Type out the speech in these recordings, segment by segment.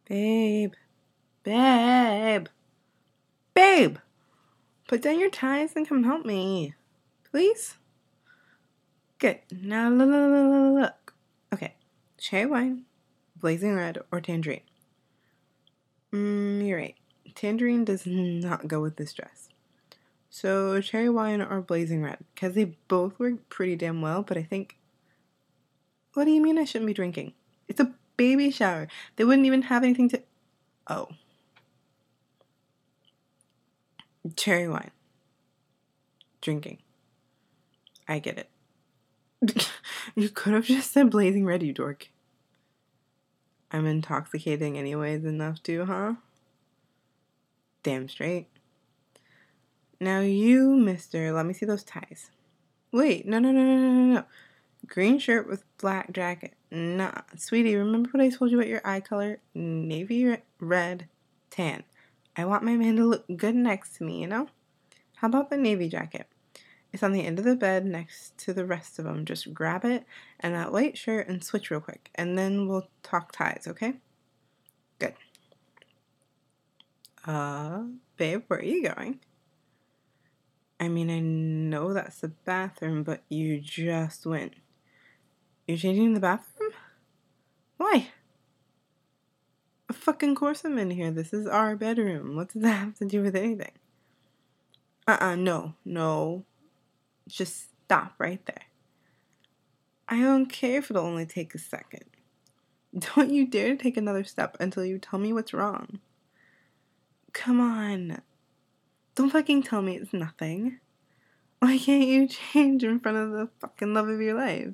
Babe. Babe. Babe! Put down your ties and come help me. Please? Good. Now look. Okay. Cherry wine, blazing red, or tangerine? You're right. Tangerine does not go with this dress. So cherry wine or blazing red? Because they both work pretty damn well, but I think... What do you mean I shouldn't be drinking? It's a baby shower. They wouldn't even have anything to... Oh. Cherry wine. Drinking. I get it. You could have just said blazing red, you dork. I'm intoxicating anyways enough to, huh? Damn straight. Now you, mister, let me see those ties. Wait, no. Green shirt with black jacket. Nah, sweetie, remember what I told you about your eye color? Navy red, tan. I want my man to look good next to me, you know? How about the navy jacket? It's on the end of the bed next to the rest of them. Just grab it and that white shirt and switch real quick. And then we'll talk ties, okay? Good. Babe, where are you going? I mean, I know that's the bathroom, but you just went. You're changing the bathroom? Why? Of fucking course I'm in here. This is our bedroom. What does that have to do with anything? No. Just stop right there. I don't care if it'll only take a second. Don't you dare to take another step until you tell me what's wrong. Come on. Don't fucking tell me it's nothing. Why can't you change in front of the fucking love of your life?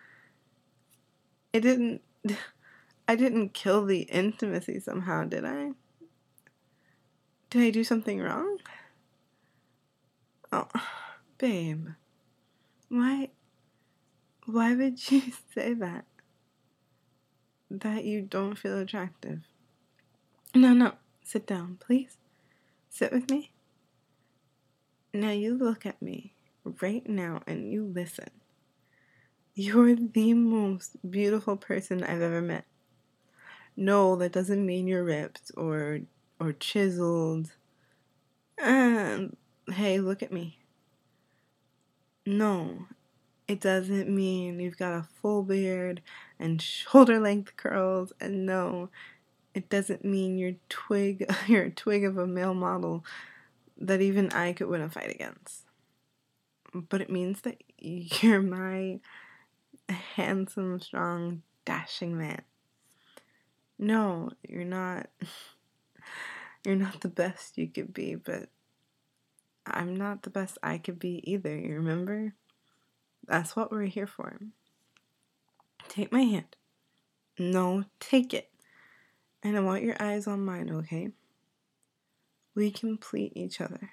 I didn't kill the intimacy somehow, did I? Did I do something wrong? Oh, babe. Why would you say that? That you don't feel attractive? No. Sit down, please. Sit with me. Now you look at me right now and you listen. You're the most beautiful person I've ever met. No, that doesn't mean you're ripped or chiseled. And hey, look at me. No, it doesn't mean you've got a full beard and shoulder-length curls. And no, it doesn't mean you're a twig of a male model that even I could win a fight against. But it means that you're my handsome, strong, dashing man. No, you're not. You're not the best you could be, but I'm not the best I could be either, you remember? That's what we're here for. Take my hand. No, take it. And I want your eyes on mine, okay? We complete each other.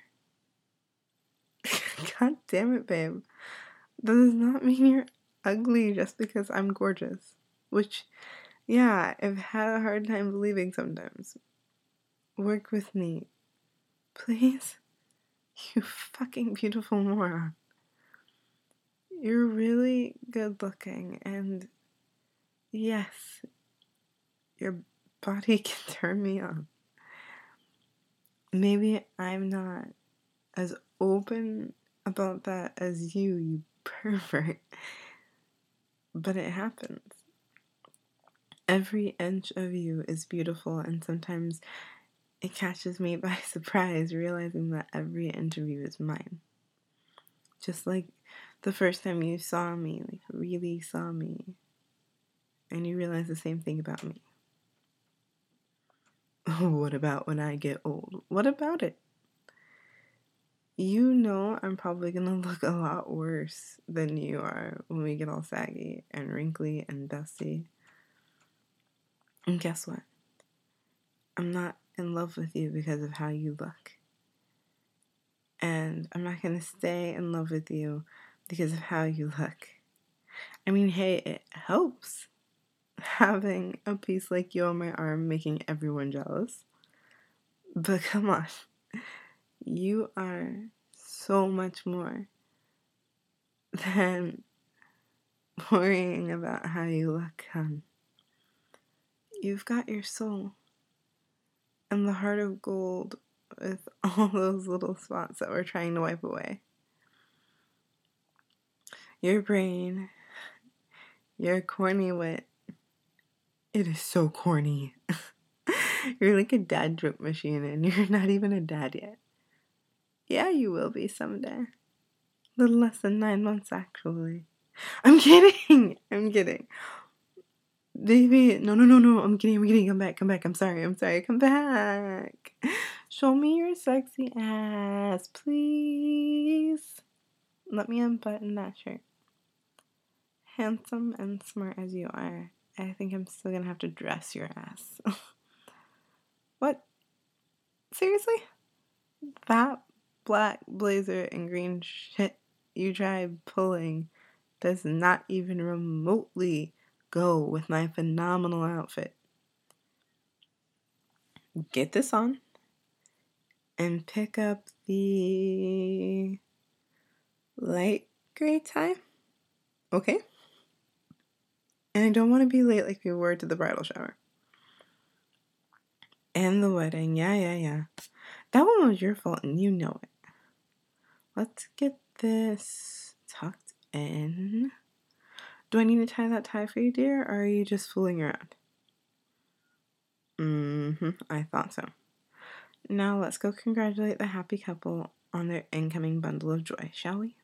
God damn it, babe. That does not mean you're ugly just because I'm gorgeous. Which, yeah, I've had a hard time believing sometimes. Work with me. Please? You fucking beautiful moron. You're really good looking, and yes, your body can turn me on. Maybe I'm not as open about that as you pervert, but it happens. Every inch of you is beautiful, and sometimes it catches me by surprise realizing that every inch of you is mine. Just like the first time you saw me, like really saw me, and you realize the same thing about me. What about when I get old? What about it? You know I'm probably gonna look a lot worse than you are when we get all saggy and wrinkly and dusty. And guess what? I'm not in love with you because of how you look. And I'm not gonna stay in love with you because of how you look. I mean, hey, it helps having a piece like you on my arm making everyone jealous. But come on, you are so much more than worrying about how you look, hon. You've got your soul. and the heart of gold with all those little spots that we're trying to wipe away. Your brain, your corny wit. It is so corny. You're like a dad joke machine and you're not even a dad yet. Yeah, you will be someday. Little less than 9 months, actually. I'm kidding. I'm kidding. Baby, no. I'm kidding. Come back. I'm sorry. Come back. Show me your sexy ass, please. Let me unbutton that shirt. Handsome and smart as you are, I think I'm still gonna have to dress your ass. What? Seriously? That black blazer and green shit you tried pulling does not even remotely go with my phenomenal outfit. Get this on and pick up the light gray tie, okay? And I don't want to be late like we were to the bridal shower. And the wedding, yeah. That one was your fault and you know it. Let's get this tucked in. Do I need to tie that tie for you, dear, or are you just fooling around? I thought so. Now let's go congratulate the happy couple on their incoming bundle of joy, shall we?